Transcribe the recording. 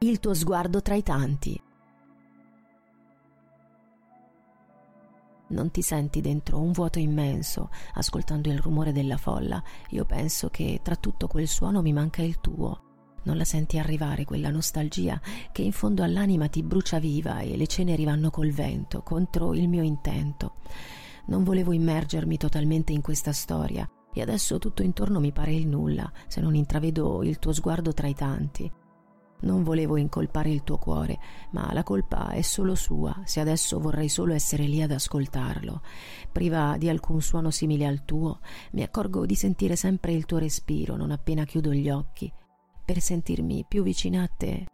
il tuo sguardo tra i tanti. Non ti senti dentro un vuoto immenso, ascoltando il rumore della folla. Io penso che tra tutto quel suono mi manca il tuo. Non la senti arrivare quella nostalgia che in fondo all'anima ti brucia viva e le ceneri vanno col vento, contro il mio intento. Non volevo immergermi totalmente in questa storia e adesso tutto intorno mi pare il nulla, se non intravedo il tuo sguardo tra i tanti. Non volevo incolpare il tuo cuore, ma la colpa è solo sua, se adesso vorrei solo essere lì ad ascoltarlo. Priva di alcun suono simile al tuo, mi accorgo di sentire sempre il tuo respiro non appena chiudo gli occhi. Per sentirmi più vicina a te